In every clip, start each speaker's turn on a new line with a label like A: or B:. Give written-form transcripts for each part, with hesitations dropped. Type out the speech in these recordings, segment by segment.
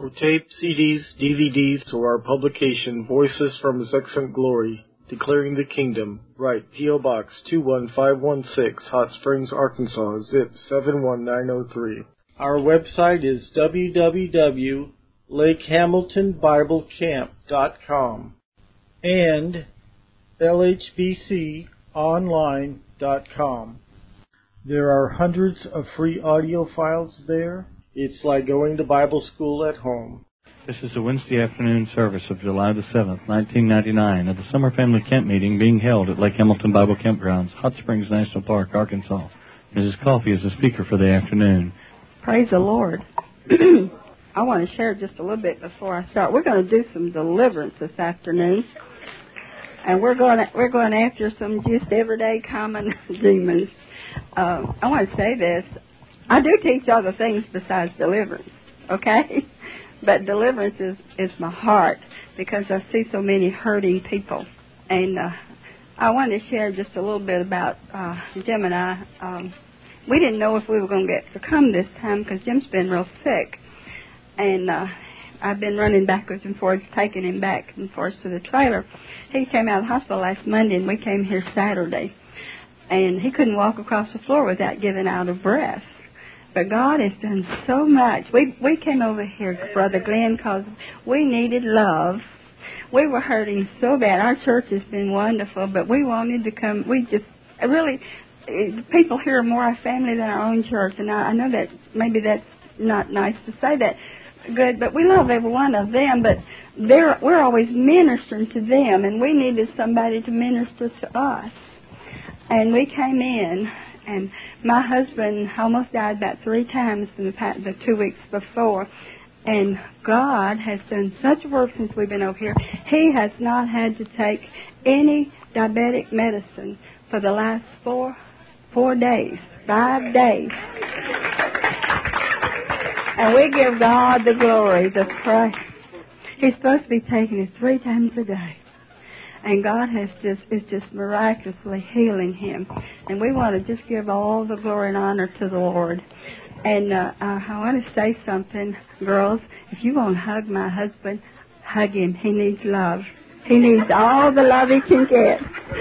A: For tape, CDs, DVDs, to our publication, Voices from His Excellent Glory, Declaring the Kingdom, write P.O. Box 21516, Hot Springs, Arkansas, zip 71903. Our website is www.lakehamiltonbiblecamp.com and lhbconline.com. There are hundreds of free audio files there. It's like going to Bible school at home.
B: This is the Wednesday afternoon service of July the 7th, 1999, at the Summer Family Camp Meeting being held at Lake Hamilton Bible Campgrounds, Hot Springs National Park, Arkansas. Mrs. Coffey is the speaker for the afternoon.
C: Praise the Lord. I want to share just a little bit before I start. We're going to do some deliverance this afternoon, and we're going after some just everyday common demons. I want to say this. I do teach other things besides deliverance, okay? But deliverance is my heart because I see so many hurting people. And I wanted to share just a little bit about Jim and I. We didn't know if we were going to get to come this time because Jim's been real sick. And I've been running backwards and forwards, taking him back and forth to the trailer. He came out of the hospital last Monday, and we came here Saturday. And he couldn't walk across the floor without giving out of breath. But God has done so much. We came over here, Brother Glenn, because we needed love. We were hurting so bad. Our church has been wonderful, but we wanted to come. We just really, people here are more our family than our own church. And I know that maybe that's not nice to say that good, but we love every one of them. But we're always ministering to them, and we needed somebody to minister to us. And we came in. And my husband almost died about 3 times in the 2 weeks before. And God has done such work since we've been over here. He has not had to take any diabetic medicine for the last 5 days. And we give God the glory, the praise. He's supposed to be taking it 3 times a day. And God is just miraculously healing him. And we want to just give all the glory and honor to the Lord. And I want to say something, girls. If you want to hug my husband, hug him. He needs love. He needs all the love he can get.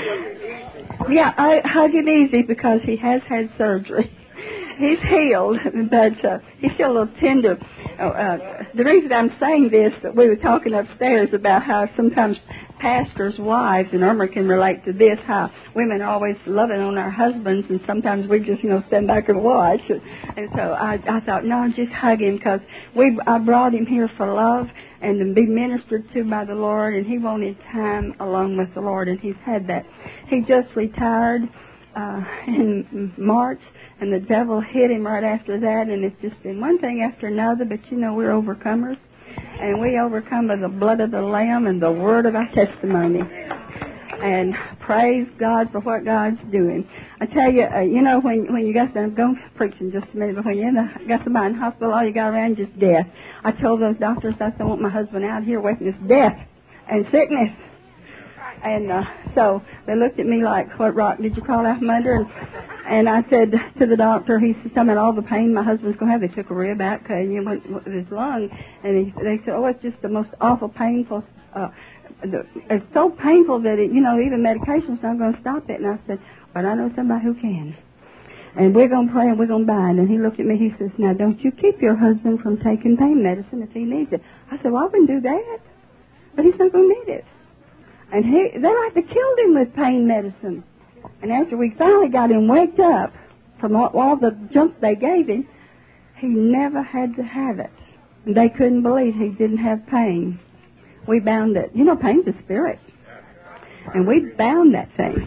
C: Yeah, I hug him easy because he has had surgery. He's healed, but he's still a little tender. The reason I'm saying this, that we were talking upstairs about how sometimes pastors' wives, and Irma can relate to this, how women are always loving on our husbands, and sometimes we just, stand back and watch. And so I thought, no, just hug him, because I brought him here for love and to be ministered to by the Lord, and he wanted time alone with the Lord, and he's had that. He just retired in March, and the devil hit him right after that, and it's just been one thing after another, but we're overcomers, and we overcome by the blood of the Lamb and the word of our testimony. And praise God for what God's doing. I tell you, when you got I'm going to preach in just a minute, but when you got somebody in the hospital, all you got around is just death. I told those doctors I don't want my husband out here witness death and sickness. And so they looked at me like, what rock did you crawl out from under? And I said to the doctor, he said, something about all the pain my husband's going to have. They took a rib out and went with his lung. And they said, it's just the most awful painful. It's so painful that, even medication's not going to stop it. And I said, but I know somebody who can. And we're going to pray and we're going to bind. And he looked at me, he says, now don't you keep your husband from taking pain medicine if he needs it. I said, well, I wouldn't do that. But he's not going to need it. And they like to kill him with pain medicine. And after we finally got him waked up from all the junk they gave him, he never had to have it. And they couldn't believe he didn't have pain. We bound it. Pain's a spirit. And we bound that thing.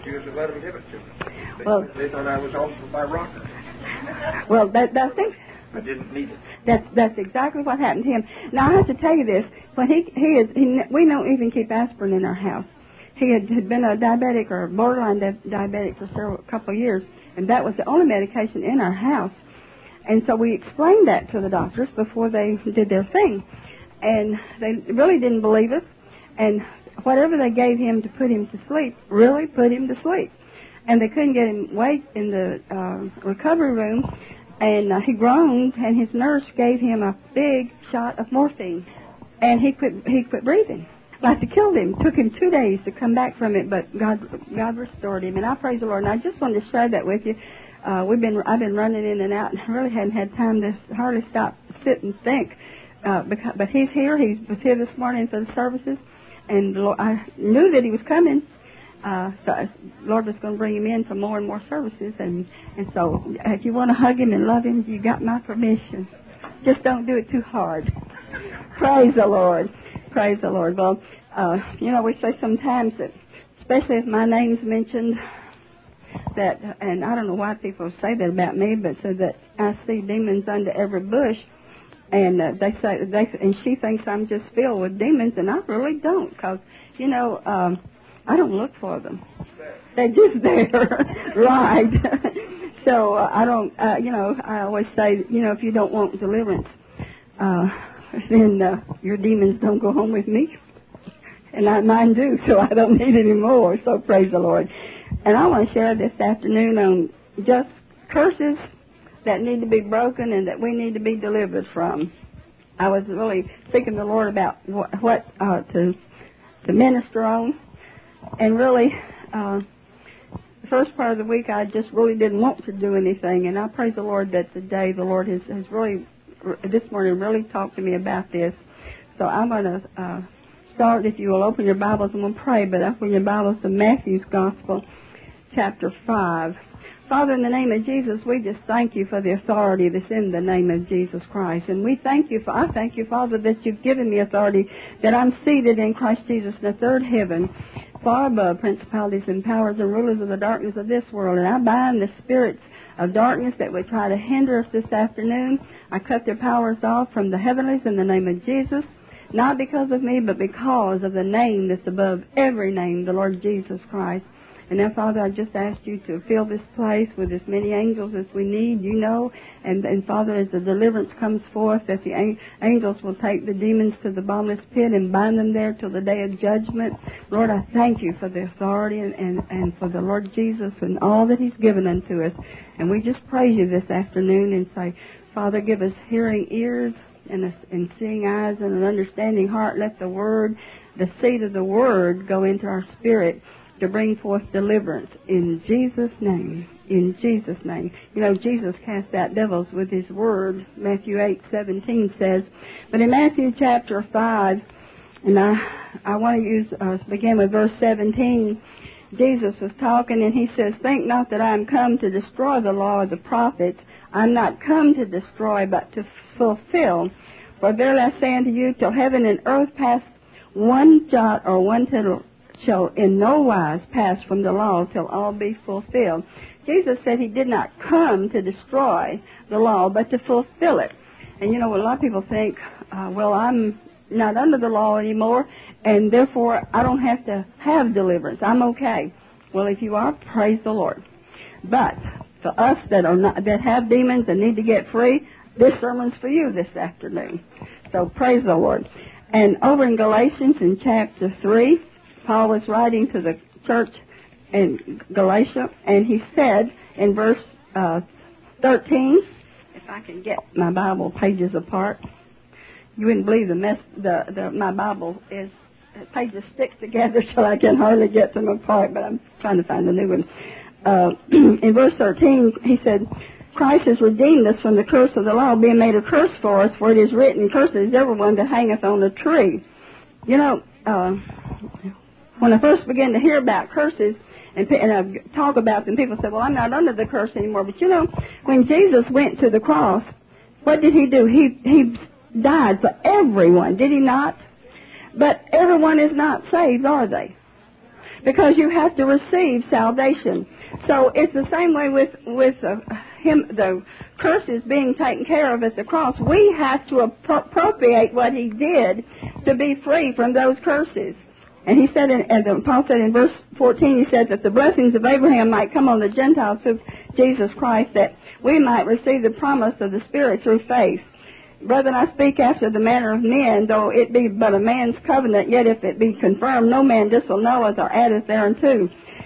C: Well,
D: they thought I was also by rocker.
C: Well, I think
D: I didn't need it.
C: That's exactly what happened to him. Now I have to tell you this: when we don't even keep aspirin in our house. He had been a diabetic or borderline diabetic for a couple of years, and that was the only medication in our house. And so we explained that to the doctors before they did their thing, and they really didn't believe us. And whatever they gave him to put him to sleep really put him to sleep. And they couldn't get him awake in the recovery room. And he groaned, and his nurse gave him a big shot of morphine. And he quit breathing. Like it killed him. It took him 2 days to come back from it, but God restored him. And I praise the Lord. And I just wanted to share that with you. I've been running in and out, and I really hadn't had time to hardly stop, sit, and think. But he's here. He was here this morning for the services, and the Lord, I knew that he was coming. So the Lord was going to bring him in for more and more services, and so if you want to hug him and love him, you got my permission. Just don't do it too hard. Praise the Lord. Praise the Lord. Well, we say sometimes that, especially if my name's mentioned, that, and I don't know why people say that about me, but so that I see demons under every bush, and and she thinks I'm just filled with demons, and I really don't, because, I don't look for them. They're just there, right? So I don't, I always say, if you don't want deliverance, then your demons don't go home with me. And mine do, so I don't need any more. So praise the Lord. And I want to share this afternoon on just curses that need to be broken and that we need to be delivered from. I was really seeking the Lord about what to minister on. And really, the first part of the week, I just really didn't want to do anything. And I praise the Lord that today the Lord has really, this morning, really talked to me about this. So I'm going to start, if you will, open your Bibles. I'm going to pray, but open your Bibles to Matthew's Gospel, chapter 5. Father, in the name of Jesus, we just thank you for the authority that's in the name of Jesus Christ. And I thank you, Father, that you've given me authority, that I'm seated in Christ Jesus in the third heaven, far above principalities and powers and rulers of the darkness of this world. And I bind the spirits of darkness that would try to hinder us this afternoon. I cut their powers off from the heavenlies in the name of Jesus, not because of me, but because of the name that's above every name, the Lord Jesus Christ. And now, Father, I just ask you to fill this place with as many angels as we need, and Father, as the deliverance comes forth, that the angels will take the demons to the bottomless pit and bind them there till the day of judgment. Lord, I thank you for the authority and for the Lord Jesus and all that he's given unto us. And we just praise you this afternoon and say, Father, give us hearing ears and seeing eyes and an understanding heart. Let the word, the seed of the word, go into our spirit to bring forth deliverance in Jesus' name. In Jesus' name. Jesus cast out devils with his word. Matthew 8:17 says. But in Matthew chapter 5, and I want to begin with verse 17. Jesus was talking, and he says, "Think not that I am come to destroy the law of the prophets. I am not come to destroy, but to fulfill. For verily I say unto you, till heaven and earth pass, one jot or one tittle shall in no wise pass from the law till all be fulfilled." Jesus said he did not come to destroy the law, but to fulfill it. And a lot of people think, I'm not under the law anymore, and therefore I don't have to have deliverance. I'm okay. Well, if you are, praise the Lord. But for us that have demons and need to get free, this sermon's for you this afternoon. So praise the Lord. And over in Galatians in chapter 3, Paul was writing to the church in Galatia, and he said in verse 13, if I can get my Bible pages apart, you wouldn't believe my Bible is, pages stick together so I can hardly get them apart, but I'm trying to find a new one. In verse 13, he said, Christ has redeemed us from the curse of the law, being made a curse for us, for it is written, cursed is everyone that hangeth on a tree. When I first began to hear about curses and I talk about them, people say, well, I'm not under the curse anymore. But when Jesus went to the cross, what did he do? He died for everyone, did he not? But everyone is not saved, are they? Because you have to receive salvation. So it's the same way with the curses being taken care of at the cross. We have to appropriate what he did to be free from those curses. And he said, Paul said in verse 14, he said that the blessings of Abraham might come on the Gentiles through Jesus Christ, that we might receive the promise of the Spirit through faith. Brethren, I speak after the manner of men, though it be but a man's covenant, yet if it be confirmed, no man disannuleth or addeth thereunto.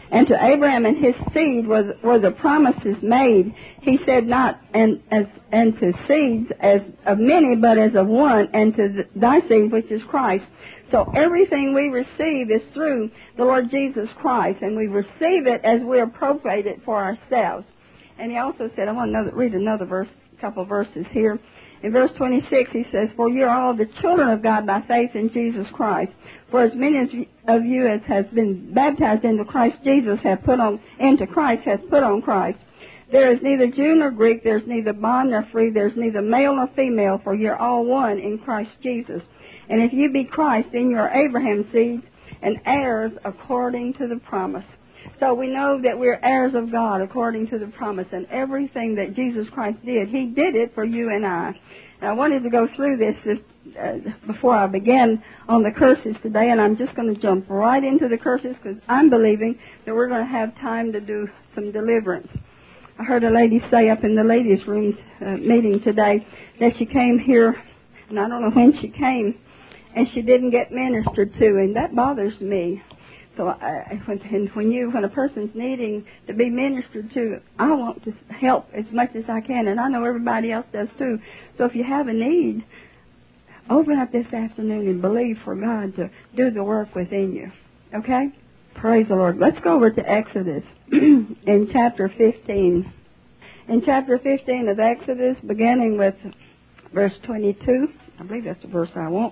C: And to Abraham and his seed were the promises made. He said not and to seeds as of many, but as of one, and to thy seed, which is Christ. So everything we receive is through the Lord Jesus Christ, and we receive it as we appropriate it for ourselves. And he also said, I want to read another verse, a couple of verses here. In verse 26, he says, for you are all the children of God by faith in Jesus Christ. For as many of you as has been baptized into Christ Jesus have put on Christ. There is neither Jew nor Greek, there is neither bond nor free, there is neither male nor female, for you are all one in Christ Jesus. And if you be Christ, then you are Abraham's seed and heirs according to the promise. So we know that we're heirs of God according to the promise, and everything that Jesus Christ did, He did it for you and I. Now, I wanted to go through this before I began on the curses today, and I'm just going to jump right into the curses because I'm believing that we're going to have time to do some deliverance. I heard a lady say up in the ladies' room meeting today that she came here, and I don't know when she came, and she didn't get ministered to, and that bothers me. So when a person's needing to be ministered to, I want to help as much as I can, and I know everybody else does too. So if you have a need, open up this afternoon and believe for God to do the work within you. Okay? Praise the Lord. Let's go over to Exodus in chapter 15. In chapter 15 of Exodus, beginning with verse 22, I believe that's the verse I want,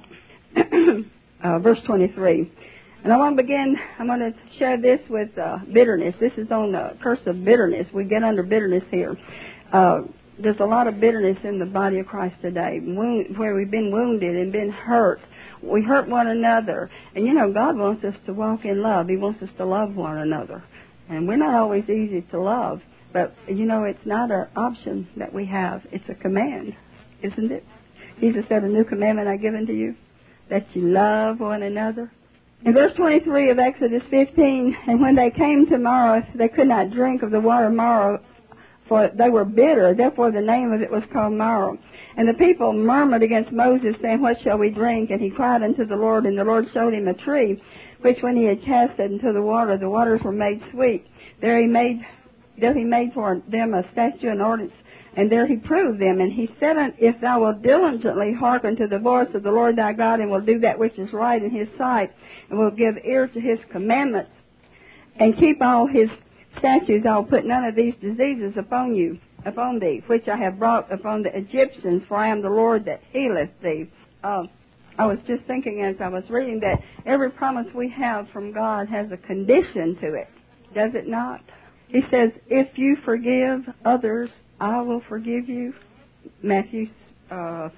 C: verse 23. And I want to share this with bitterness. This is on the curse of bitterness. We get under bitterness here. There's a lot of bitterness in the body of Christ today, where we've been wounded and been hurt. We hurt one another. And, God wants us to walk in love. He wants us to love one another. And we're not always easy to love. But, it's not an option that we have. It's a command, isn't it? Jesus said, a new commandment I give unto you, that you love one another. In verse 23 of Exodus 15, and when they came to Marah, they could not drink of the water of Marah, for they were bitter. Therefore the name of it was called Marah. And the people murmured against Moses, saying, what shall we drink? And he cried unto the Lord, and the Lord showed him a tree, which when he had cast it into the waters were made sweet. There he made for them a statute and ordinance, and there he proved them. And he said, if thou wilt diligently hearken to the voice of the Lord thy God, and will do that which is right in his sight, and will give ear to his commandments, and keep all his statutes, I will put none of these diseases upon thee, which I have brought upon the Egyptians, for I am the Lord that healeth thee. I was just thinking as I was reading that every promise we have from God has a condition to it. Does it not? He says, if you forgive others, I will forgive you. Matthew 5:16,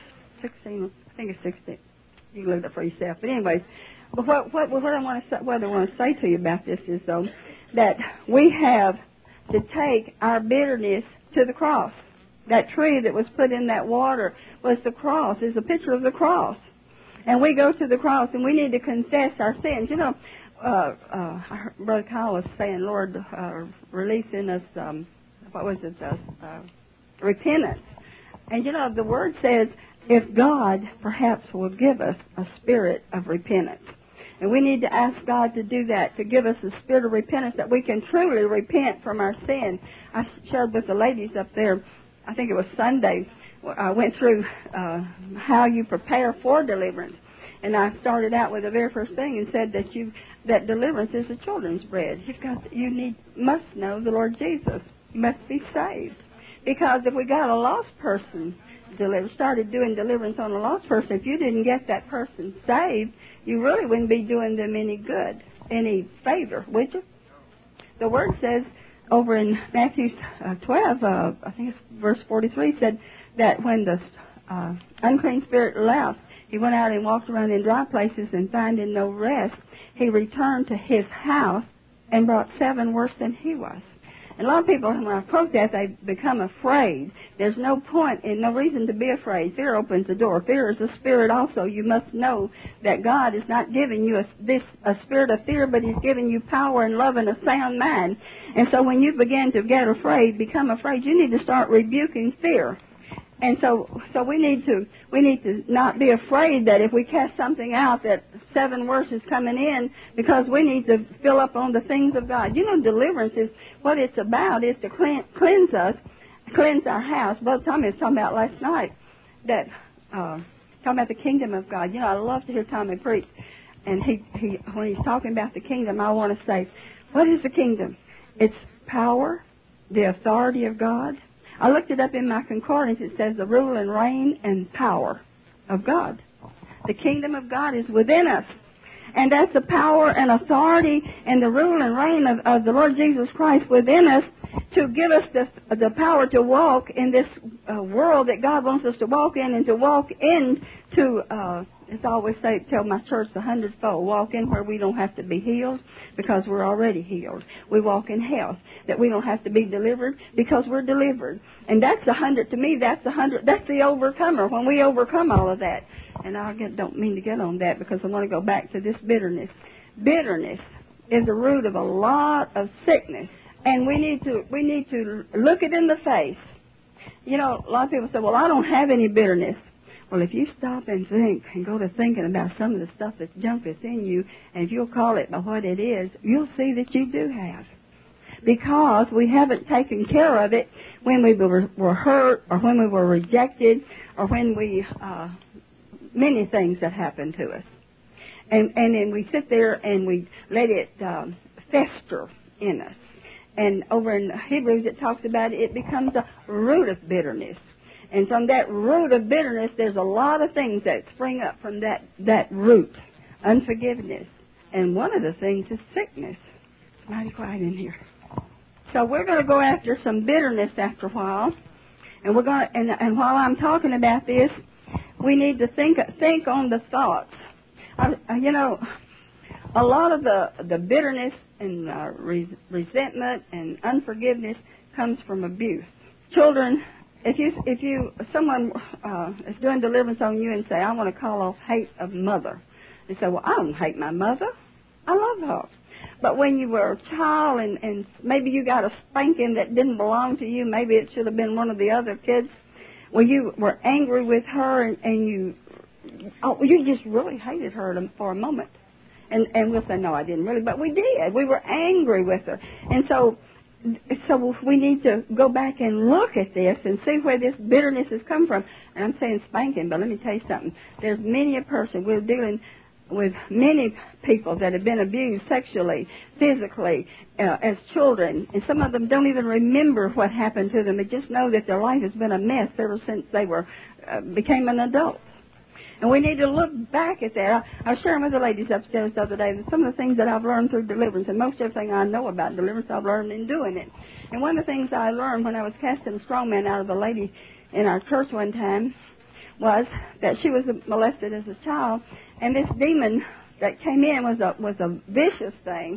C: I think it's 16. You can look it up for yourself. But anyways, what I want to say to you about this is, though, that we have to take our bitterness to the cross. That tree that was put in that water was the cross, is a picture of the cross. And we go to the cross and we need to confess our sins. Brother Kyle was saying, Lord, release in us, repentance. And the Word says, if God perhaps will give us a spirit of repentance. And we need to ask God to do that, to give us a spirit of repentance that we can truly repent from our sin. I shared with the ladies up there, I think it was Sunday, I went through how you prepare for deliverance. And I started out with the very first thing and said that deliverance is a children's bread. You must know the Lord Jesus. You must be saved. Because if we got a lost person started doing deliverance on a lost person, if you didn't get that person saved, you really wouldn't be doing them any good, any favor, would you? The Word says over in Matthew 12, I think it's verse 43, said that when the unclean spirit left, he went out and walked around in dry places and finding no rest. He returned to his house and brought 7 worse than he was. And a lot of people, when I quote that, they become afraid. There's no point and no reason to be afraid. Fear opens the door. Fear is a spirit also. You must know that God is not giving you a spirit of fear, but He's giving you power and love and a sound mind. And so when you begin to become afraid, you need to start rebuking fear. And so we need to not be afraid that if we cast something out that 7 worse is coming in, because we need to fill up on the things of God. You know, deliverance is what it's about, is to cleanse us, cleanse our house. Brother Tommy was talking about last night that talking about the kingdom of God. You know, I love to hear Tommy preach, and he when he's talking about the kingdom, I want to say, what is the kingdom? It's power, the authority of God. I looked it up in my concordance. It says the rule and reign and power of God. The kingdom of God is within us. And that's the power and authority and the rule and reign of the Lord Jesus Christ within us to give us the power to walk in this world that God wants us to walk in, and to walk into, as I always say, tell my church, the 100-fold, walk in where we don't have to be healed because we're already healed. We walk in health, that we don't have to be delivered because we're delivered. And that's 100, to me, that's 100, that's the overcomer, when we overcome all of that. And don't mean to get on that because I want to go back to this bitterness. Bitterness is the root of a lot of sickness. And we need to look it in the face. You know, a lot of people say, well, I don't have any bitterness. Well, if you stop and think and go to thinking about some of the stuff that's junk that's in you, and if you'll call it by what it is, you'll see that you do have. Because we haven't taken care of it when we were hurt, or when we were rejected, or when we, many things that happened to us. And then we sit there and we let it fester in us. And over in Hebrews it talks about it becomes a root of bitterness. And from that root of bitterness, there's a lot of things that spring up from that root. Unforgiveness. And one of the things is sickness. It's mighty quiet in here. So we're going to go after some bitterness after a while. And we're going to, and while I'm talking about this, we need to think on the thoughts. You know, a lot of the bitterness and resentment and unforgiveness comes from abuse. Children, if someone is doing deliverance on you and say, I want to call off hate of mother, they say, well, I don't hate my mother. I love her. But when you were a child and maybe you got a spanking that didn't belong to you, maybe it should have been one of the other kids, well, you were angry with her and you just really hated her for a moment. And we'll say, no, I didn't really, but we did. We were angry with her. And so we need to go back and look at this and see where this bitterness has come from. And I'm saying spanking, but let me tell you something. There's many a person, we're dealing with many people that have been abused sexually, physically, as children. And some of them don't even remember what happened to them. They just know that their life has been a mess ever since they became an adult. And we need to look back at that. I was sharing with the ladies upstairs the other day that some of the things that I've learned through deliverance, and most everything I know about deliverance I've learned in doing it. And one of the things I learned when I was casting a strong man out of a lady in our church one time was that she was molested as a child, and this demon that came in was a vicious thing.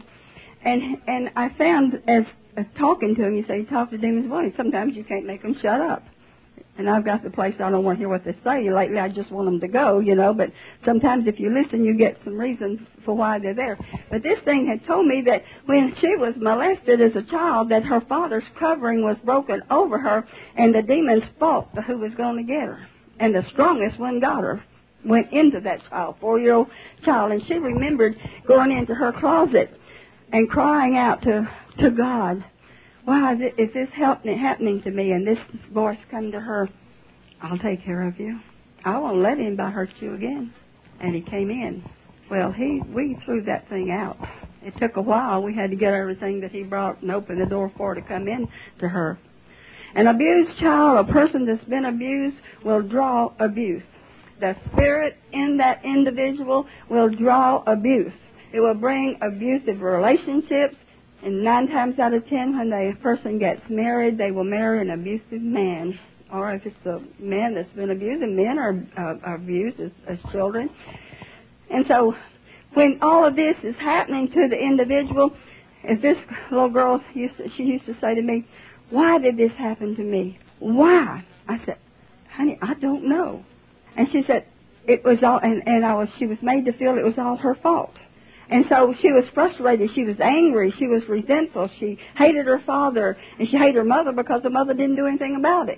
C: And I found as talking to him, you say you talk to demons, well, sometimes you can't make them shut up. And I've got the place, I don't want to hear what they say. Lately, I just want them to go, but sometimes if you listen, you get some reasons for why they're there. But this thing had told me that when she was molested as a child, that her father's covering was broken over her, and the demons fought for who was going to get her. And the strongest one got her, went into that child, 4-year-old child, and she remembered going into her closet and crying out to God, why is this happening to me? And this voice come to her, I'll take care of you. I won't let anybody hurt you again. And he came in. Well, we threw that thing out. It took a while. We had to get everything that he brought and open the door for her to come in to her. An abused child, a person that's been abused, will draw abuse. The spirit in that individual will draw abuse. It will bring abusive relationships. And 9 times out of 10, when a person gets married, they will marry an abusive man. Or if it's a man that's been abused, and men are abused as children. And so when all of this is happening to the individual, as this little girl used to say to me, why did this happen to me? Why? I said, honey, I don't know. And she said, it was all, she was made to feel it was all her fault. And so she was frustrated. She was angry. She was resentful. She hated her father, and she hated her mother because the mother didn't do anything about it.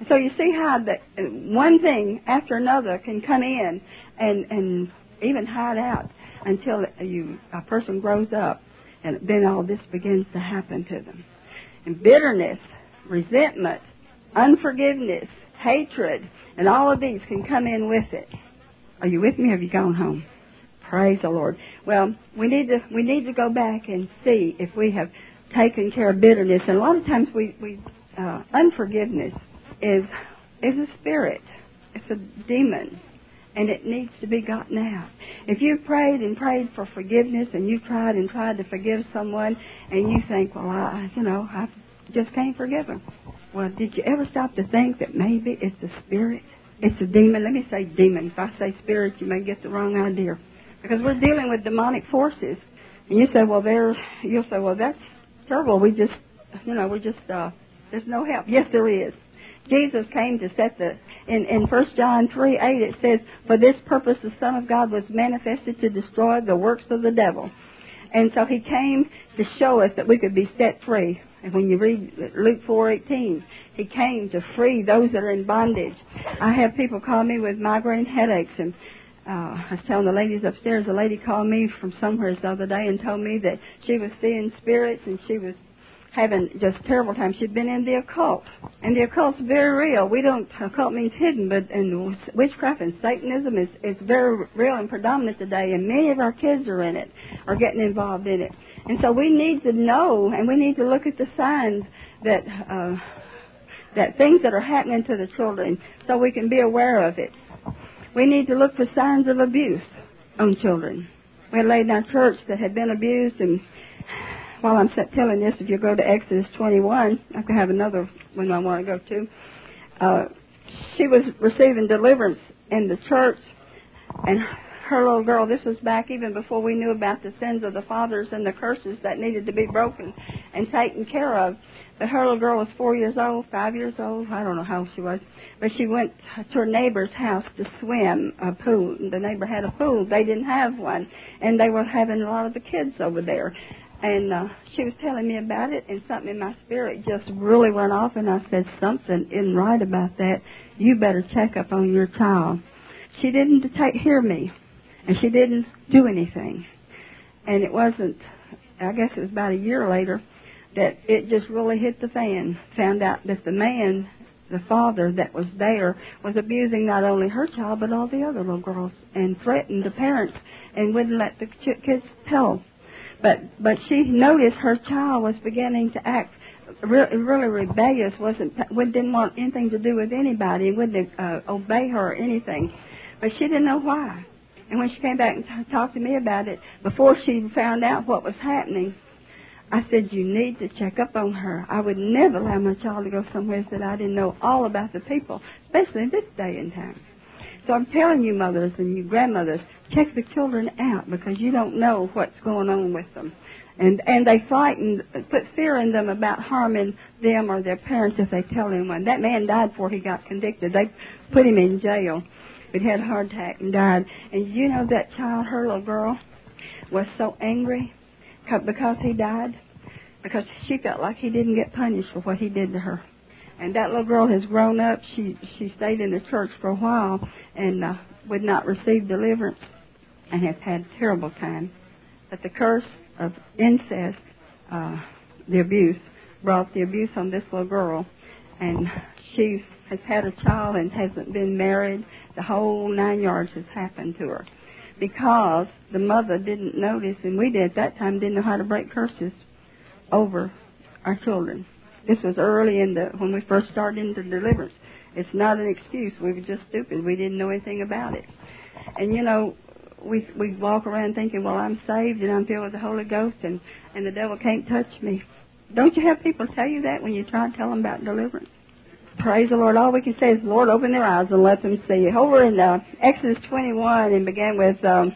C: So you see how one thing after another can come in and even hide out until a person grows up, and then all this begins to happen to them. And bitterness, resentment, unforgiveness, hatred, and all of these can come in with it. Are you with me, or have you gone home? Praise the Lord. Well, we need to go back and see if we have taken care of bitterness. And a lot of times unforgiveness is a spirit. It's a demon, and it needs to be gotten out. If you've prayed and prayed for forgiveness, and you've tried and tried to forgive someone, and you think, well, I just can't forgive them. Well, did you ever stop to think that maybe it's a spirit? It's a demon. Let me say demon. If I say spirit, you may get the wrong idea. Because we're dealing with demonic forces. And you say, you'll say, well, that's terrible. There's no help. Yes, there is. Jesus came to set in 1 John 3:8 it says, for this purpose the Son of God was manifested to destroy the works of the devil. And so he came to show us that we could be set free. And when you read Luke 4:18, he came to free those that are in bondage. I have people call me with migraine headaches, and I was telling the ladies upstairs, a lady called me from somewhere the other day and told me that she was seeing spirits and she was having just terrible times. She'd been in the occult, and the occult's very real. Occult means hidden, but and witchcraft and Satanism is very real and predominant today, and many of our kids are in it, are getting involved in it. And so we need to know, and we need to look at the signs that things that are happening to the children, so we can be aware of it. We need to look for signs of abuse on children. We had a lady in our church that had been abused, and while I'm telling this, if you go to Exodus 21, I could have another one I want to go to. She was receiving deliverance in the church, and her little girl, this was back even before we knew about the sins of the fathers and the curses that needed to be broken and taken care of. But her little girl was 4 years old, 5 years old, I don't know how old she was. But she went to her neighbor's house to swim, a pool. The neighbor had a pool. They didn't have one, and they were having a lot of the kids over there. And she was telling me about it, and something in my spirit just really went off, and I said, something isn't right about that. You better check up on your child. She didn't hear me, and she didn't do anything. And it wasn't, I guess it was about a year later, that it just really hit the fan. Found out that the man, the father that was there, was abusing not only her child, but all the other little girls, and threatened the parents, and wouldn't let the kids tell. But she noticed her child was beginning to act really rebellious, didn't want anything to do with anybody, wouldn't obey her or anything. But she didn't know why. And when she came back and talked to me about it, before she found out what was happening, I said, you need to check up on her. I would never allow my child to go somewhere that I didn't know all about the people, especially in this day and time. So I'm telling you, mothers and you grandmothers, check the children out, because you don't know what's going on with them. And they put fear in them about harming them or their parents if they tell anyone. That man died before he got convicted. They put him in jail. He had a heart attack and died. And you know that child, her little girl, was so angry because he died, because she felt like he didn't get punished for what he did to her. And that little girl has grown up. She stayed in the church for a while and would not receive deliverance and has had a terrible time. But the curse of incest, the abuse, brought the abuse on this little girl. And she has had a child and hasn't been married. The whole 9 yards has happened to her because the mother didn't notice, and we did at that time, didn't know how to break curses over our children. This was early when we first started into deliverance. It's not an excuse. We were just stupid. We didn't know anything about it. And, you know, we walk around thinking, well, I'm saved and I'm filled with the Holy Ghost and the devil can't touch me. Don't you have people tell you that when you try to tell them about deliverance? Praise the Lord. All we can say is, Lord, open their eyes and let them see. Over in Exodus 21, and began with,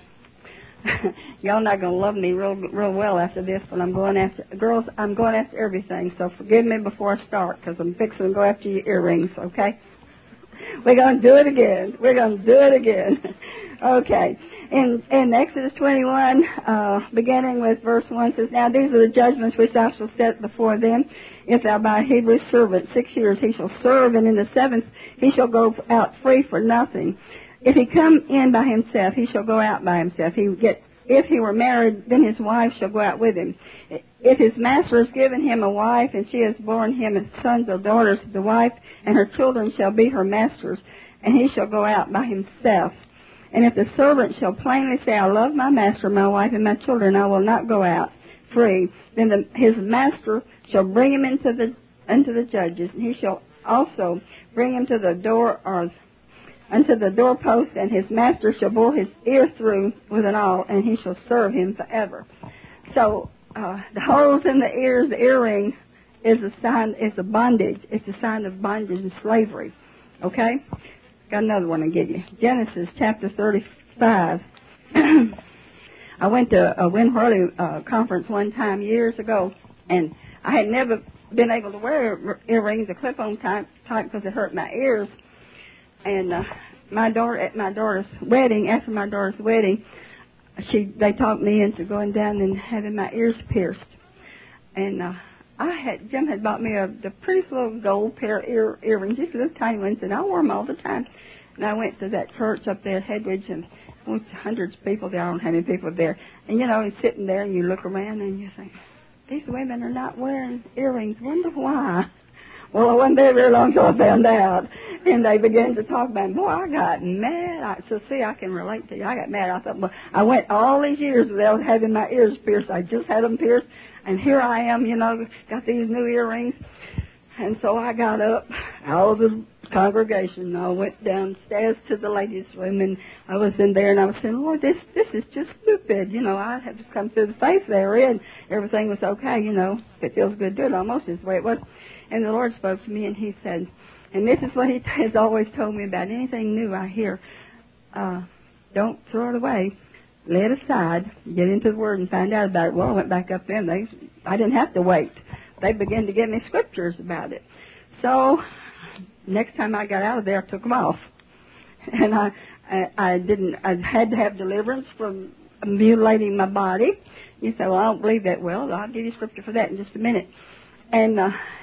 C: y'all not going to love me real well after this, but I'm going after, girls, I'm going after everything, so forgive me before I start, because I'm fixing to go after your earrings, okay? We're going to do it again. We're going to do it again. Okay. In Exodus 21, beginning with verse 1, says, Now these are the judgments which thou shalt set before them. If thou buy a Hebrew servant 6 years, he shall serve, and in the 7th he shall go out free for nothing. If he come in by himself, he shall go out by himself. If he were married, then his wife shall go out with him. If his master has given him a wife, and she has borne him sons or daughters, the wife and her children shall be her master's, and he shall go out by himself. And if the servant shall plainly say, I love my master, my wife, and my children, I will not go out free, then his master shall bring him into the judges, and he shall also bring him to the door or unto the doorpost, and his master shall bore his ear through with an awl, and he shall serve him forever. So the holes in the ears, the earring, is a sign, is a bondage. It's a sign of bondage and slavery. Okay? Got another one to give you. Genesis chapter 35. I went to a Win Whirly conference one time years ago, and I had never been able to wear earrings, a clip-on type because it hurt my ears. And my daughter, at my daughter's wedding, after my daughter's wedding, they talked me into going down and having my ears pierced. And Jim had bought me the prettiest little gold pair of earrings, just little tiny ones, and I wore them all the time. And I went to that church up there at Hedwig, and went to hundreds of people there. I don't know how many people there. And, you know, you're sitting there, and you look around, and you think, these women are not wearing earrings. Wonder why. Well, I wasn't there very long till I found out. And they began to talk about it. Boy, I got mad. So, see, I can relate to you. I got mad. I thought, well, I went all these years without having my ears pierced. I just had them pierced. And here I am, you know, got these new earrings. And so I got up out of the congregation. I went downstairs to the ladies' room, and I was in there, and I was saying, Lord, this is just stupid. You know, I had to come through the faith there, and everything was okay, you know. It feels good, do it almost is the way it was. And the Lord spoke to me, and he said, and this is what he has always told me about anything new I hear. Don't throw it away. Lay it aside. Get into the Word and find out about it. Well, I went back up there, and I didn't have to wait. They began to give me scriptures about it. So next time I got out of there, I took them off. And I had to have deliverance from mutilating my body. You say, well, I don't believe that. Well, I'll give you scripture for that in just a minute. And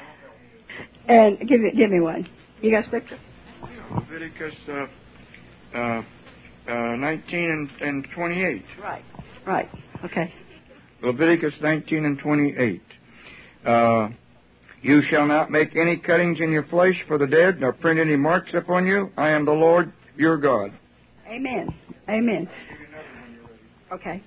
C: give me one. You got scripture?
E: Leviticus 19 and 28.
C: Right. Okay.
E: Leviticus 19 and 28. You shall not make any cuttings in your flesh for the dead, nor print any marks upon you. I am the Lord your God.
C: Amen. Okay.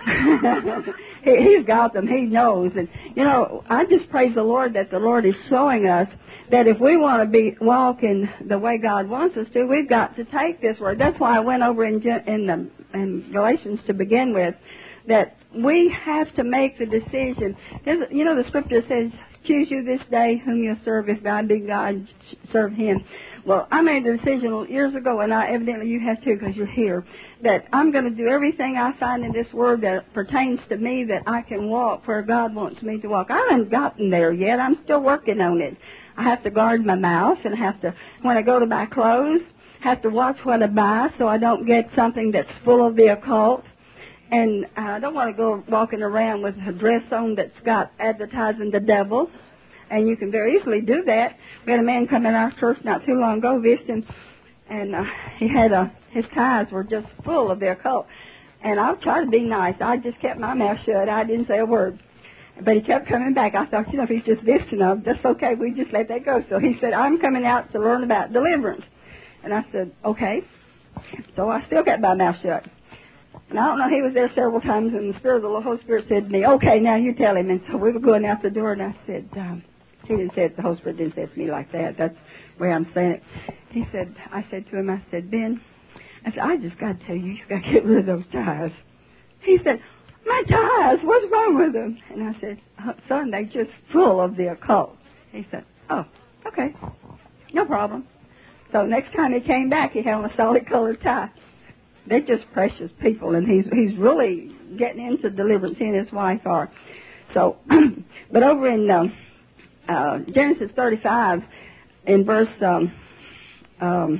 C: He's got them. He knows. And, you know, I just praise the Lord that the Lord is showing us that if we want to walk in the way God wants us to, we've got to take this word. That's why I went over in Galatians to begin with, that we have to make the decision. You know, the scripture says, choose you this day whom you'll serve. If God be God, serve him. Well, I made the decision years ago, and evidently you have too because you're here, that I'm going to do everything I find in this word that pertains to me, that I can walk where God wants me to walk. I haven't gotten there yet. I'm still working on it. I have to guard my mouth, and when I go to buy clothes, have to watch what I buy so I don't get something that's full of the occult. And I don't want to go walking around with a dress on that's got advertising the devil. And you can very easily do that. We had a man come in our church not too long ago, visiting, and he had his ties were just full of the occult. And I tried to be nice. I just kept my mouth shut. I didn't say a word. But he kept coming back. I thought, you know, if he's just visiting, that's okay. We just let that go. So he said, I'm coming out to learn about deliverance. And I said, okay. So I still kept my mouth shut. And I don't know, he was there several times, and the Holy Spirit said to me, okay, now you tell him. And so we were going out the door, and I said, he didn't say it, the Holy Spirit didn't say it to me like that. That's the way I'm saying it. I said to him, Ben, I just got to tell you, you've got to get rid of those ties. He said, my ties, what's wrong with them? And I said, son, they're just full of the occult. He said, oh, okay, no problem. So next time he came back, he had on a solid colored tie. They're just precious people, and he's really getting into deliverance. He and his wife are. So, but over in Genesis 35, in verse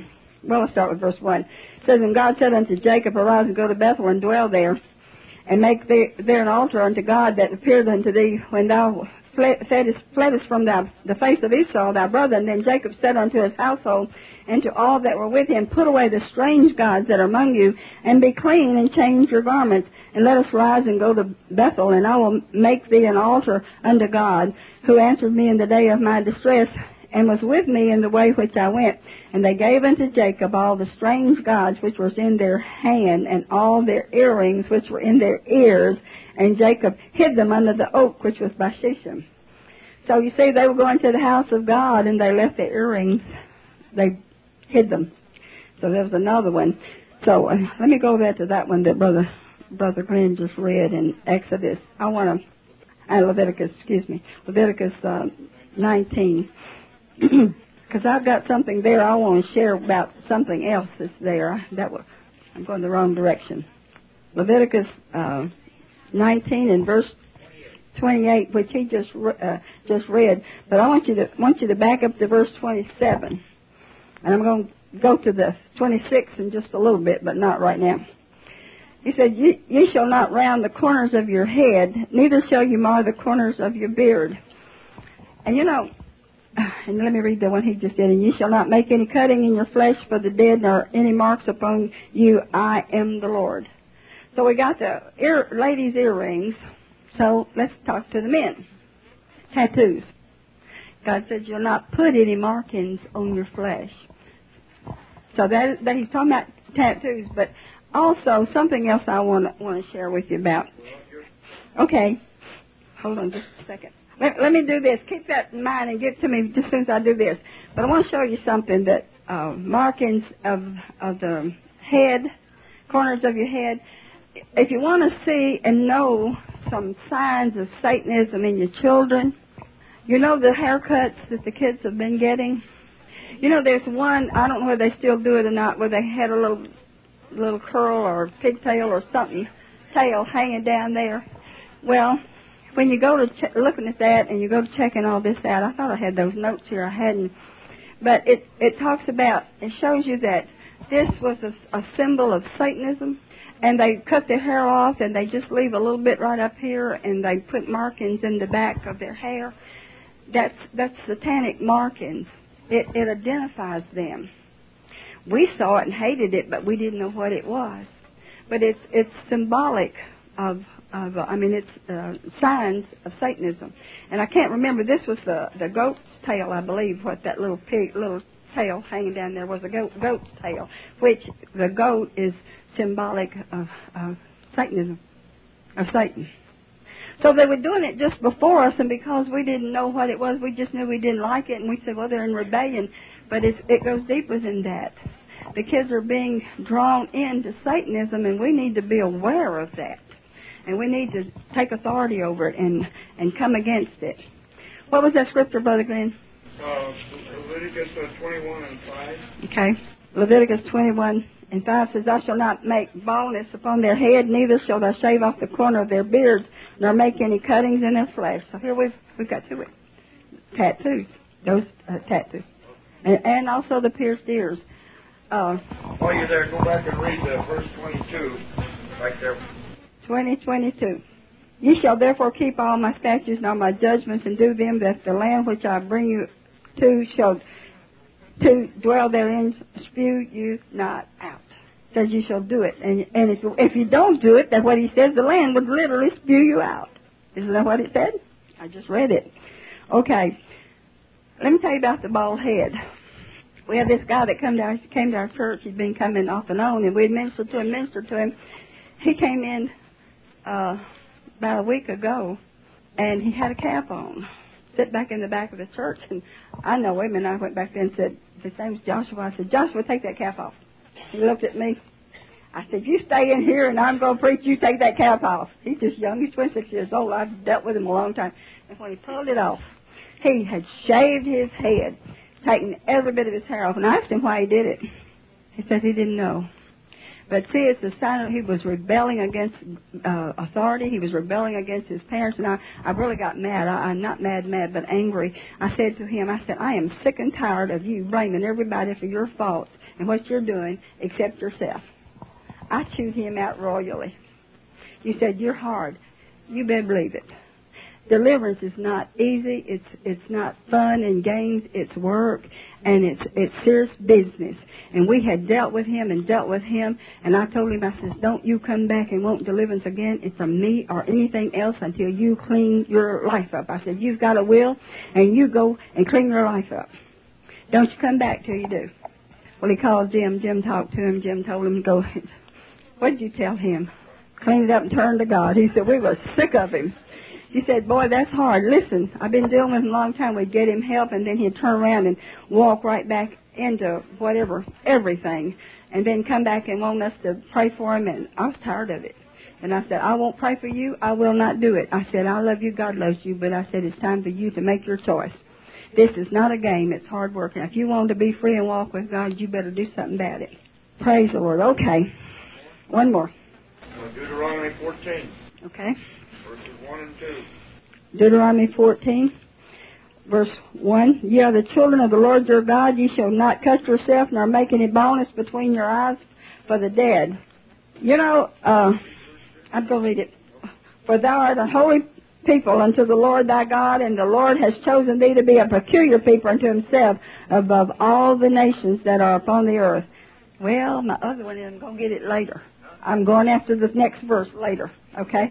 C: well, let's start with verse 1. It says, And God said unto Jacob, Arise and go to Bethel and dwell there, and make there an altar unto God that appeared unto thee when thou fleddest from the face of Esau thy brother. And then Jacob said unto his household and to all that were with him, Put away the strange gods that are among you, and be clean, and change your garments, and let us rise and go to Bethel, and I will make thee an altar unto God, who answered me in the day of my distress, and was with me in the way which I went. And they gave unto Jacob all the strange gods which was in their hand, and all their earrings which were in their ears, and Jacob hid them under the oak which was by Shechem. So you see, they were going to the house of God, and they left their earrings. They hid them. So there was another one. So let me go back to that one that Brother Glenn just read in Exodus. Leviticus 19. Because I've got something there I want to share about something else that's there. I'm going the wrong direction. Leviticus 19 and verse 28, which he just read. But I want you to back up to verse 27. And I'm going to go to the 26 in just a little bit, but not right now. He said, Ye shall not round the corners of your head, neither shall you mar the corners of your beard. And and let me read the one he just did. And ye shall not make any cutting in your flesh for the dead, nor any marks upon you. I am the Lord. So we got the ladies' earrings. So let's talk to the men. Tattoos. God said you'll not put any markings on your flesh. So that he's talking about tattoos, but also something else I want to share with you about. Okay. Hold on just a second. Let me do this. Keep that in mind and give it to me just as soon as I do this. But I want to show you something that markings of the head, corners of your head. If you want to see and know some signs of Satanism in your children, you know the haircuts that the kids have been getting? You know, there's one, I don't know whether they still do it or not, where they had a little curl or pigtail or something, tail hanging down there. Well, when you go to looking at that and you go to checking all this out, I thought I had those notes here. I hadn't. But it talks about, it shows you that this was a symbol of Satanism, and they cut their hair off and they just leave a little bit right up here, and they put markings in the back of their hair. That's satanic markings. It identifies them. We saw it and hated it, but we didn't know what it was. But it's symbolic of it's signs of Satanism. And I can't remember, this was the goat's tail, I believe, what that little tail hanging down there was a goat's tail, which the goat is symbolic of Satanism, of Satan. So they were doing it just before us, and because we didn't know what it was, we just knew we didn't like it, and we said, well, they're in rebellion. But it goes deeper than that. The kids are being drawn into Satanism, and we need to be aware of that. And we need to take authority over it and come against it. What was that scripture, Brother Glenn?
E: Leviticus 21 and 5.
C: Okay. Leviticus 21 and 5 says, Thou shalt not make baldness upon their head, neither shalt thou shave off the corner of their beards, nor make any cuttings in their flesh. So here we've got two tattoos. Those tattoos. And also the pierced ears.
E: While you're there, go back and read verse 22, right there.
C: 20:22. Ye shall therefore keep all my statutes and all my judgments, and do them, that the land which I bring you to shall to dwell therein spew you not out. Says you shall do it. And if you don't do it, that's what he says, the land would literally spew you out. Isn't that what it said? I just read it. Okay. Let me tell you about the bald head. We had this guy that came to our church. He'd been coming off and on, and we'd ministered to him. He came in about a week ago, and he had a cap on, sit back in the back of the church. And I know him, and I went back there and said, his name's Joshua. I said, Joshua, take that cap off. He looked at me. I said, you stay in here, and I'm going to preach. You take that cap off. He's just young. He's 26 years old. I've dealt with him a long time. And when he pulled it off, he had shaved his head, taken every bit of his hair off. And I asked him why he did it. He said he didn't know. But see, it's a sign that he was rebelling against authority. He was rebelling against his parents. And I really got mad. I'm not mad, but angry. I said to him, I am sick and tired of you blaming everybody for your faults and what you're doing except yourself. I chewed him out royally. You said, you're hard. You better believe it. Deliverance is not easy. It's not fun and games. It's work, and it's serious business. And we had dealt with him, and I told him, I said, don't you come back and want deliverance again from me or anything else until you clean your life up. I said, you've got a will, and you go and clean your life up. Don't you come back till you do. Well, he called Jim. Jim talked to him. Jim told him to go. What did you tell him? Clean it up and turn to God. He said, we were sick of him. He said, boy, that's hard. Listen, I've been dealing with him a long time. We'd get him help, and then he'd turn around and walk right back into everything, and then come back and want us to pray for him, and I was tired of it. And I said, I won't pray for you. I will not do it. I said, I love you. God loves you. But I said, it's time for you to make your choice. This is not a game. It's hard work. And if you want to be free and walk with God, you better do something about it. Praise the Lord. Okay. One more.
E: Deuteronomy 14.
C: Okay.
E: Verses 1 and 2.
C: Deuteronomy 14, verse 1. Ye are the children of the Lord your God. Ye shall not cut yourself, nor make any baldness between your eyes for the dead. You know, I'm going to read it. For thou art a holy people unto the Lord thy God, and the Lord has chosen thee to be a peculiar people unto himself above all the nations that are upon the earth. Well, my other one is I'm going to get it later. I'm going after the next verse later. Okay?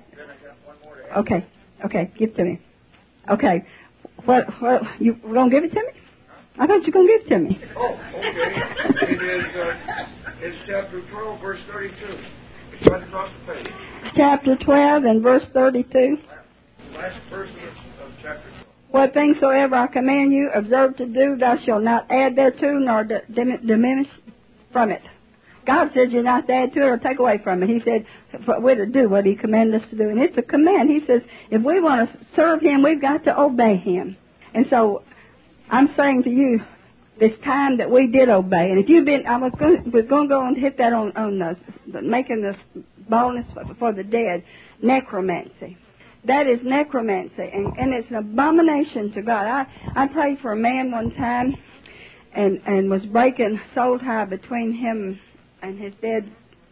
C: Okay, give it to me. Okay. What, you going to give it to me? I thought you were going to give it to me.
E: Oh, okay. It's chapter 12, verse 32. It's right across the page.
C: Chapter 12 and verse 32.
E: Last verse of chapter 12.
C: What things soever I command you, observe to do, thou shalt not add thereto, nor diminish from it. God said you're not to add to it or take away from it. He said we're to do what he commanded us to do. And it's a command. He says if we want to serve him, we've got to obey him. And so I'm saying to you, this time that we did obey, and if you've been, we're going to go and hit that on making this bonus for the dead, necromancy. That is necromancy, and it's an abomination to God. I prayed for a man one time, and was breaking soul tie between him and his dead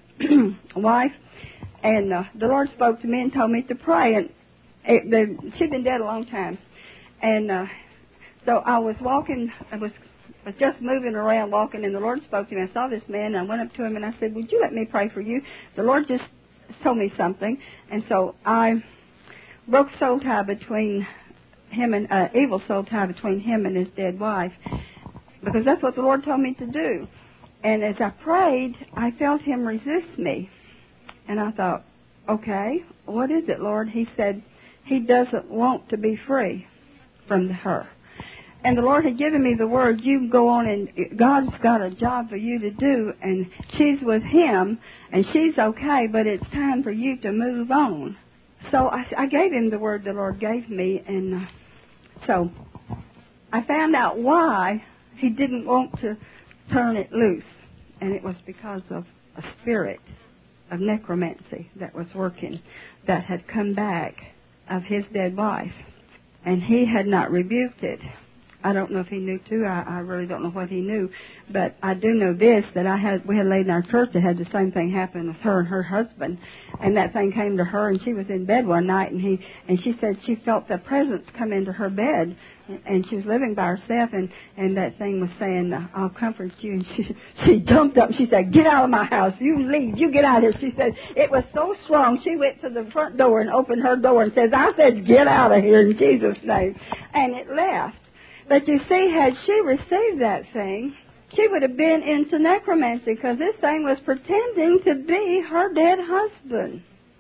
C: wife, and the Lord spoke to me and told me to pray, and she'd been dead a long time, and so I was walking, I was just moving around walking, and the Lord spoke to me. I saw this man, and I went up to him and I said, would you let me pray for you? The Lord just told me something, and so I broke soul tie between him and evil soul tie between him and his dead wife, because that's what the Lord told me to do. And as I prayed, I felt him resist me. And I thought, okay, what is it, Lord? He said he doesn't want to be free from her. And the Lord had given me the word, you go on and God's got a job for you to do, and she's with him, and she's okay, but it's time for you to move on. So I gave him the word the Lord gave me, and so I found out why he didn't want to turn it loose. And it was because of a spirit of necromancy that was working, that had come back of his dead wife. And he had not rebuked it. I don't know if he knew too. I really don't know what he knew. But I do know this, that we had a lady in our church that had the same thing happen with her and her husband. And that thing came to her, and she was in bed one night, and she said she felt the presence come into her bed. And she was living by herself, and that thing was saying, I'll comfort you. And she jumped up. She said, get out of my house. You leave. You get out of here. She said, it was so strong. She went to the front door and opened her door and says, I said, get out of here in Jesus' name. And it left. But you see, had she received that thing, she would have been into necromancy, because this thing was pretending to be her dead husband.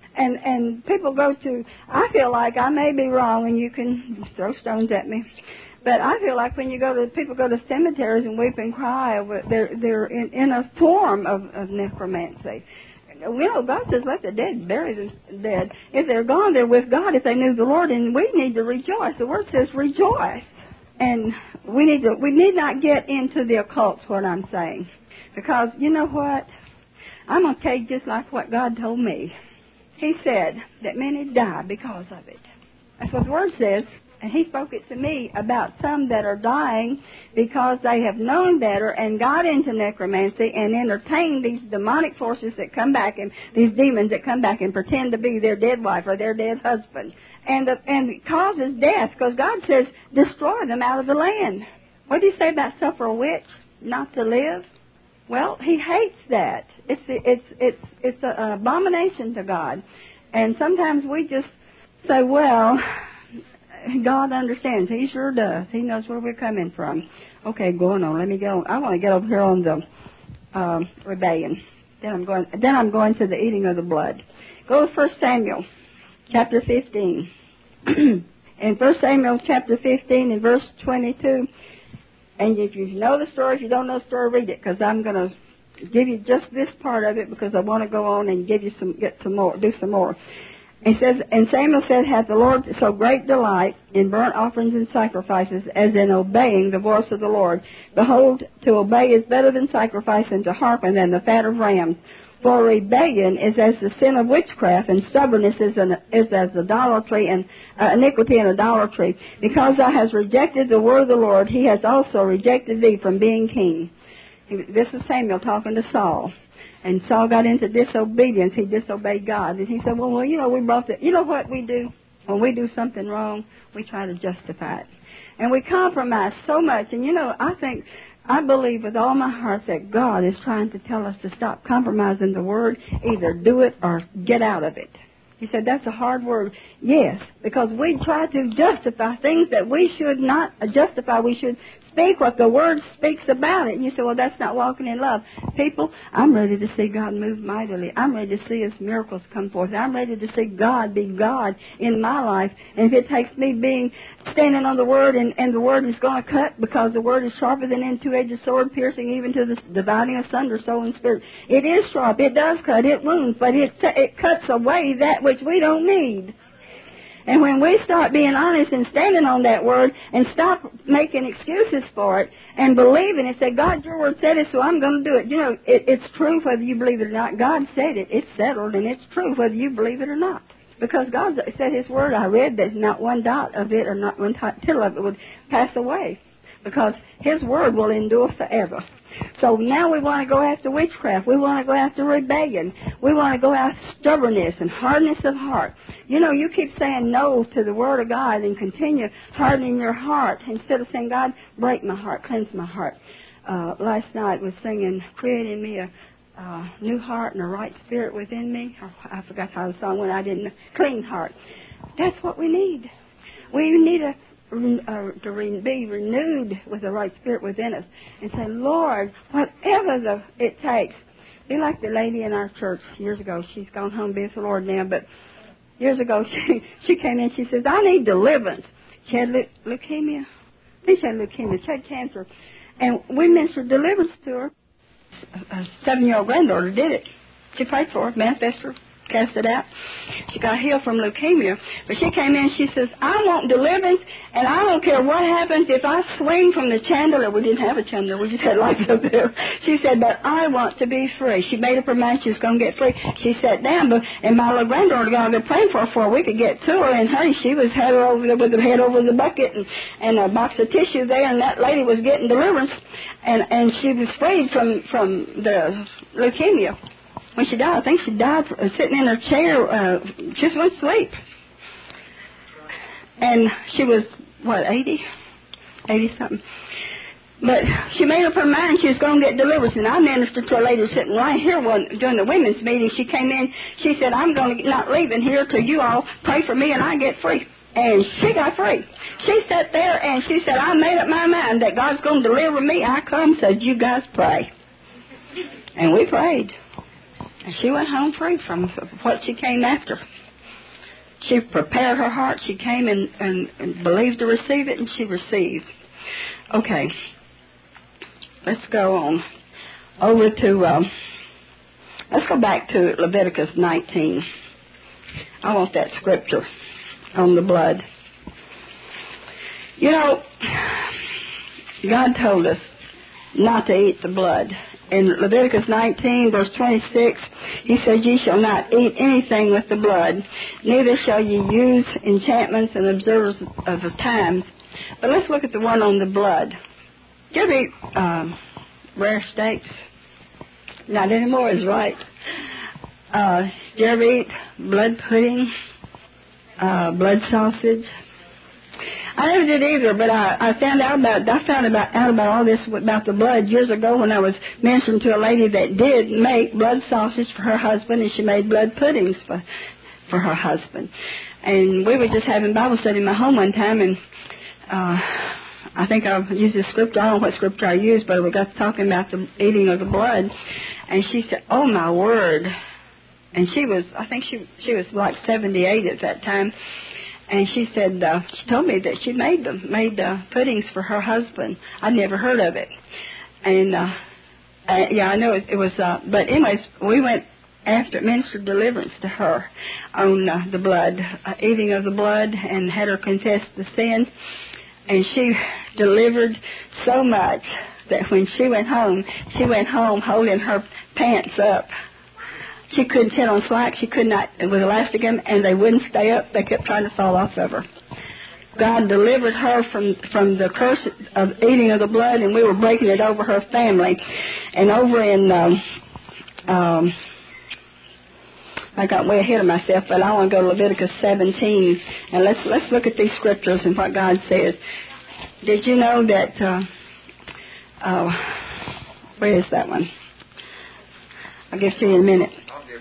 C: And people go to, I feel like, I may be wrong, and you can throw stones at me, but I feel like when people go to cemeteries and weep and cry, they're in a form of necromancy. We know God says let the dead bury the dead. If they're gone, they're with God if they knew the Lord, and we need to rejoice. The Word says rejoice. And we need not get into the occult, what I'm saying. Because you know what? I'm going to tell you just like what God told me. He said that many die because of it. That's what the Word says. And he spoke it to me about some that are dying because they have known better and got into necromancy and entertained these demonic forces that come back, and these demons that come back and pretend to be their dead wife or their dead husband. And it causes death, because God says, destroy them out of the land. What do you say about suffer a witch not to live? Well, he hates that. It's an abomination to God. And sometimes we just say, well, God understands. He sure does. He knows where we're coming from. Okay, going on. Let me go. I want to get over here on the rebellion. Then I'm going to the eating of the blood. Go to 1 Samuel, chapter 15. In 1 Samuel, chapter 15, in verse 22. And if you know the story, if you don't know the story, read it, because I'm going to give you just this part of it, because I want to go on and do some more. It says, and Samuel said, hath the Lord so great delight in burnt offerings and sacrifices as in obeying the voice of the Lord? Behold, to obey is better than sacrifice, and to hearken than the fat of rams. For rebellion is as the sin of witchcraft, and stubbornness is as idolatry and iniquity and idolatry. Because thou hast rejected the word of the Lord, he has also rejected thee from being king. This is Samuel talking to Saul. And Saul got into disobedience. He disobeyed God. And he said, well, we brought the... You know what we do? When we do something wrong, we try to justify it. And we compromise so much. And, I believe with all my heart that God is trying to tell us to stop compromising the Word. Either do it or get out of it. He said, that's a hard word. Yes, because we try to justify things that we should not justify. We should speak what the Word speaks about it. And you say, well, that's not walking in love. People, I'm ready to see God move mightily. I'm ready to see His miracles come forth. I'm ready to see God be God in my life. And if it takes me standing on the Word, and the Word is going to cut, because the Word is sharper than any two-edged sword, piercing even to the dividing asunder soul and spirit. It is sharp. It does cut. It wounds. But it cuts away that which we don't need. And when we start being honest and standing on that word and stop making excuses for it and believing it, say, God, your word said it, so I'm going to do it. It's true whether you believe it or not. God said it. It's settled, and it's true whether you believe it or not. Because God said His word. I read that not one dot of it or not one tittle of it would pass away. Because His word will endure forever. So now we want to go after witchcraft. We want to go after rebellion. We want to go after stubbornness and hardness of heart. You keep saying no to the Word of God and continue hardening your heart instead of saying, God, break my heart, cleanse my heart. Last night was singing, creating me a new heart and a right spirit within me. I forgot how the song went. I didn't. Clean heart. That's what we need. We need to be renewed with the right spirit within us and say, Lord, whatever it takes. Be like the lady in our church years ago. She's gone home to be with the Lord now, but years ago she came in. She says, I need deliverance. She had leukemia. I think she had leukemia. She had cancer. And we ministered deliverance to her. A 7-year-old granddaughter did it. She prayed for her, manifested her, cast it out. She got healed from leukemia. But she came in, she says, I want deliverance, and I don't care what happens if I swing from the chandelier. We didn't have a chandelier, we just had lights up there. She said, but I want to be free. She made up her mind she was going to get free. She sat down, and my little granddaughter got been praying for her before we could get to her, and she had her over there with her head over the bucket and a box of tissue there, and that lady was getting deliverance, and she was freed from the leukemia. When she died, I think she died sitting in her chair, just went to sleep. And she was, 80-something. But she made up her mind she was going to get deliverance. And I ministered to a lady sitting right here during the women's meeting. She came in, she said, I'm going to not leaving here till you all pray for me and I get free. And she got free. She sat there and she said, I made up my mind that God's going to deliver me. I come, said, you guys pray. And we prayed. And she went home free from what she came after. She prepared her heart. She came and believed to receive it, and she received. Okay. Let's go on. Over to, let's go back to Leviticus 19. I want that scripture on the blood. God told us not to eat the blood. in Leviticus 19, verse 26, he says, "Ye shall not eat anything with the blood, neither shall ye use enchantments and observers of the times." But let's look at the one on the blood. Do you ever eat rare steaks? Not anymore is right. Do you ever eat blood pudding, blood sausage? I never did either, but I found out about all this about the blood years ago when I was ministering to a lady that did make blood sausage for her husband, and she made blood puddings for her husband. And we were just having Bible study in my home one time, and I think I used this scripture. I don't know what scripture I used, but we got to talking about the eating of the blood, and she said, "Oh my word!" And I think she was like 78 at that time. And she said, she told me that she made puddings for her husband. I'd never heard of it. And, yeah, I know it was, but anyways, we went after it, ministered deliverance to her on the blood, eating of the blood, and had her confess the sin. And she delivered so much that when she went home holding her pants up. She couldn't sit on slack. She could not, with elastic, and they wouldn't stay up. They kept trying to fall off of her. God delivered her from the curse of eating of the blood, and we were breaking it over her family. And over in, I got way ahead of myself, but I want to go to Leviticus 17, and let's look at these scriptures and what God says. Did you know that? Where is that one? I'll give it to you in a minute.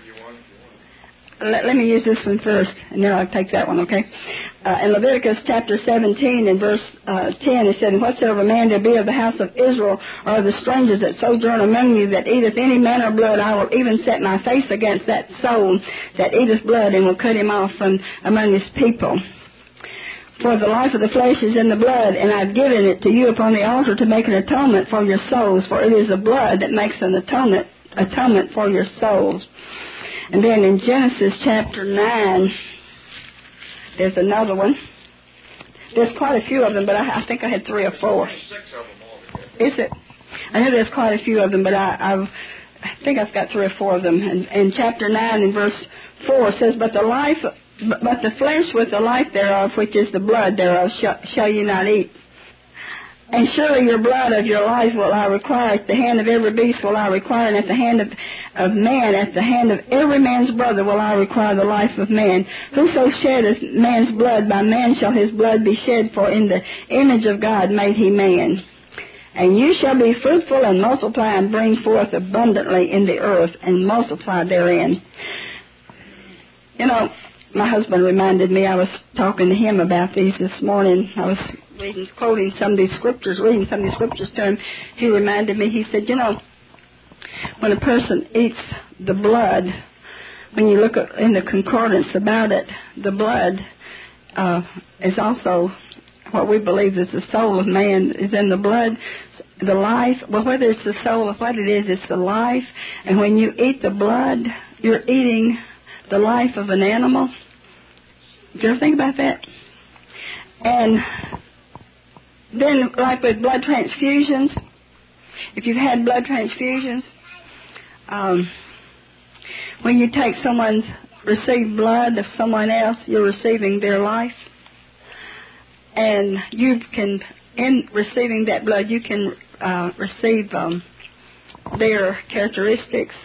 C: Let me use this one first, and then I'll take that one, okay? In Leviticus chapter 17 and verse 10, it said, "And whatsoever man there be of the house of Israel, or of the strangers that sojourn among you, that eateth any manner of blood, I will even set my face against that soul that eateth blood, and will cut him off from among his people. For the life of the flesh is in the blood, and I have given it to you upon the altar to make an atonement for your souls, for it is the blood that makes an atonement for your souls." And then in Genesis chapter 9, there's another one. There's quite a few of them, but I think I had 3 or 4.
E: 6 of them altogether.
C: Is it? I know there's quite a few of them, but I think I've got 3 or 4 of them. And chapter 9 in verse 4 says, But the flesh with the life thereof, which is the blood thereof, shall ye not eat. And surely your blood of your life will I require, at the hand of every beast will I require, and at the hand of man, at the hand of every man's brother will I require the life of man. Whoso sheddeth man's blood, by man shall his blood be shed, for in the image of God made he man. And you shall be fruitful and multiply, and bring forth abundantly in the earth, and multiply therein. You know, my husband reminded me, I was talking to him about these this morning. I was quoting some of these scriptures to him. He reminded me, he said, you know, when a person eats the blood, when you look in the concordance about it, the blood is also what we believe is the soul of man is in the blood, the life. Well, whether it's the soul or what it is, it's the life. And when you eat the blood, you're eating the life of an animal. Did you ever think about that? And then, like with blood transfusions, if you've had blood transfusions, when you take receive blood of someone else, you're receiving their life. And you can, in receiving that blood, you can receive their characteristics.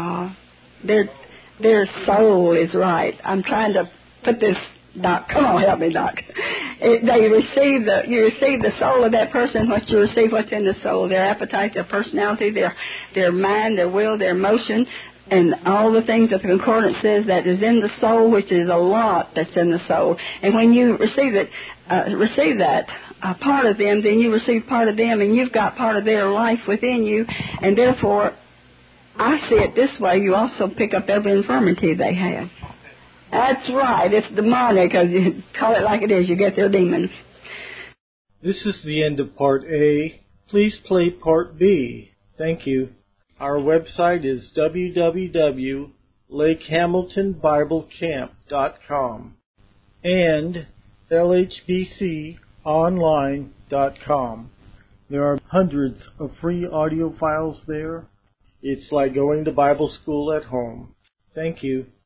C: Their soul is right. I'm trying to put this, Doc. Come on, help me, Doc. You receive the soul of that person. What you receive, what's in the soul? Their appetite, their personality, their mind, their will, their emotion, and all the things that the concordance says that is in the soul, which is a lot that's in the soul. And when you receive that part of them, then you receive part of them, and you've got part of their life within you, and therefore, I see it this way, you also pick up every infirmity they have. That's right, it's demonic, because you call it like it is, you get their demons.
A: This is the end of Part A. Please play Part B. Thank you. Our website is www.lakehamiltonbiblecamp.com and lhbconline.com. There are hundreds of free audio files there. It's like going to Bible school at home. Thank you.